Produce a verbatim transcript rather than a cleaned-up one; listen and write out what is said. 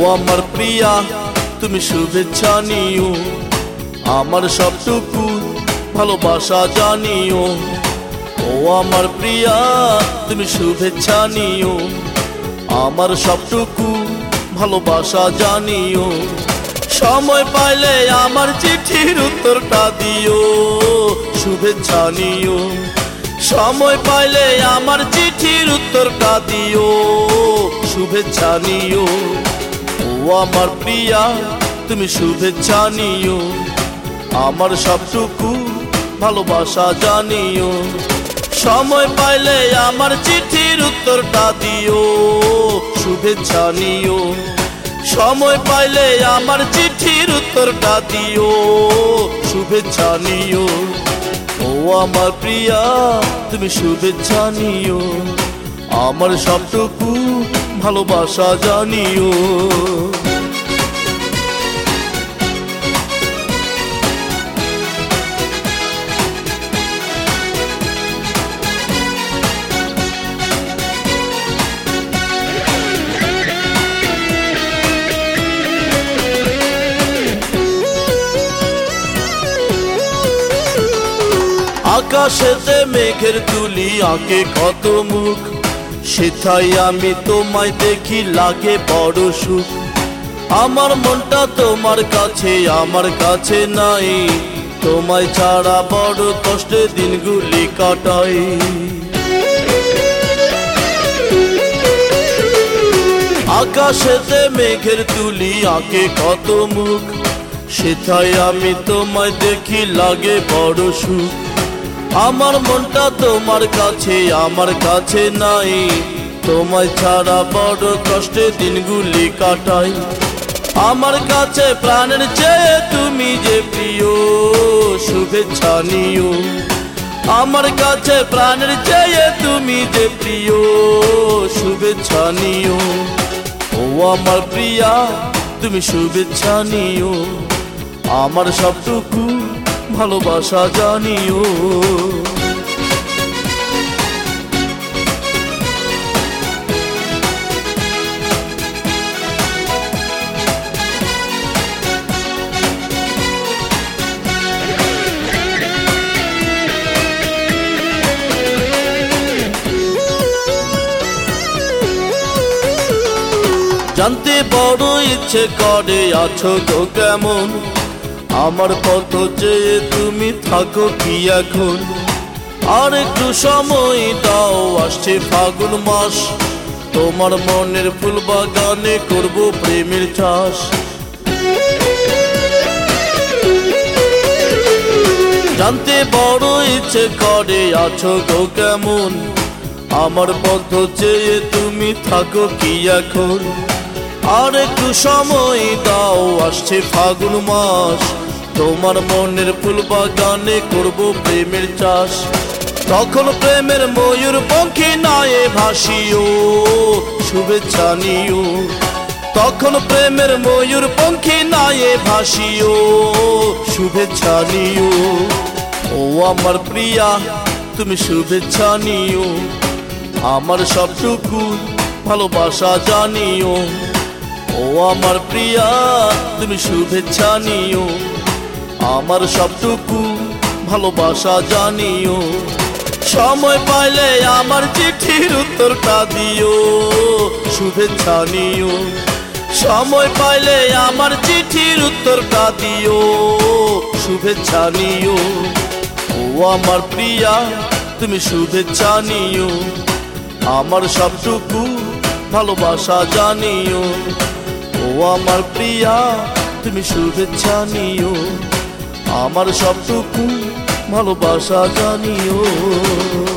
আমার প্রিয়া তুমি শুভেচ্ছা নিও, আমার সবটুকু ভালোবাসা জানিও। ও আমার প্রিয়া তুমি শুভেচ্ছা নিও, আমার সবটুকু ভালোবাসা জানিও। সময় পাইলে আমার চিঠির উত্তরটা দিও, শুভেচ্ছা নিও। সময় পাইলে আমার চিঠির উত্তরটা দিও, শুভেচ্ছা নিও। ও আমার প্রিয়া তুমি শুভেচ্ছা নিও, আমার সবটুকু ভালোবাসা জানিও। সময় পাইলে আমার চিঠির উত্তরটা দিও, শুভেচ্ছা নিও। সময় পাইলে আমার চিঠির উত্তরটা দিও, শুভেচ্ছা নিও। ও আমার প্রিয়া তুমি শুভেচ্ছা নিও, আমার সবটুকু ভালোবাসা জানিও। আকাশেতে মেঘের তুলি আঁকে কত মুখ, সেথায় আমি তোমায় দেখি লাগে বড় সুখ। আমার মনটা তোমার কাছে, আমার কাছে নাই, তোমায় ছাড়া বড় কষ্টে দিনগুলি কাটাই। আকাশেতে মেঘের তুলি আঁকে কত মুখ, সেথায় আমি তোমায় দেখি লাগে বড় সুখ। আমার মনটা তোমার কাছে, আমার কাছে নাই, তোমায় ছাড়া বড় কষ্টে দিনগুলি কাটাই। আমার কাছে প্রাণের চেয়ে তুমি যে প্রিয়, শুভেচ্ছা নিও। আমার কাছে প্রাণের চেয়ে তুমি যে প্রিয়, শুভেচ্ছা নিও। ও আমার প্রিয়া তুমি শুভেচ্ছা নিও, আমার সবটুকু ভালোবাসা জানিও। জানতে বড় ইচ্ছে করে আছো তো কেমন, আমার পথ চেয়ে তুমি থাকো কি এখন। আর একটু সময় দাও, আসছে ফাগুন মাস, তোমার মনের ফুল বাগানে করবো প্রেমের চাষ। জানতে বড় ইচ্ছে করে আছো তো কেমন, আমার পথ চেয়ে তুমি থাকো কি এখন। আর একটু সময় দাও, আসছে ফাগুন মাস, তোমার মনের ফুল বাগানে করবো প্রেমের চাষ। তখন প্রেমের ময়ূর পঙ্খী নায়ে ভাসিও, শুভেচ্ছা নিও। তখন প্রেমের ময়ূর পঙ্খী নায়ে ভাসিও, শুভেচ্ছা নিও। ও আমার প্রিয়া তুমি শুভেচ্ছা নিও, আমার সবটুকু ভালোবাসা জানিও। ও আমার প্রিয়া তুমি শুভেচ্ছা নিও, আমার সবটুকু ভালোবাসা জানিও। সময় পাইলে আমার চিঠির উত্তরটা দিও, শুভেচ্ছা নিও। সময় পাইলে আমার চিঠির উত্তরটা দিও, শুভেচ্ছা নিও। ও আমার প্রিয়া তুমি শুভেচ্ছা নিও, আমার সবটুকু ভালোবাসা জানিও। ও আমার প্রিয়া তুমি শুভেচ্ছা নিও, আমার সবটুকু ভালোবাসা জানিও।